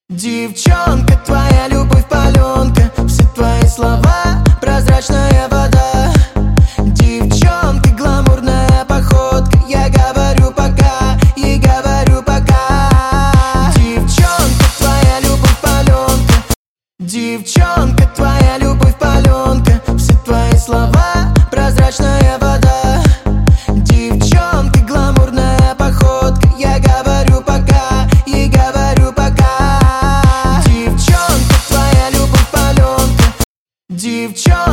Девчонка, твоя любовь паленка, все твои слова прозрачная вода. Девчонка, гламурная походка, я говорю пока, и говорю пока. Девчонка, твоя любовь паленка. Девчонка, твоя любовь паленка, все твои слова прозрачная вода. Девчонка, гламурная походка, я говорю пока, и говорю пока. Девчонка,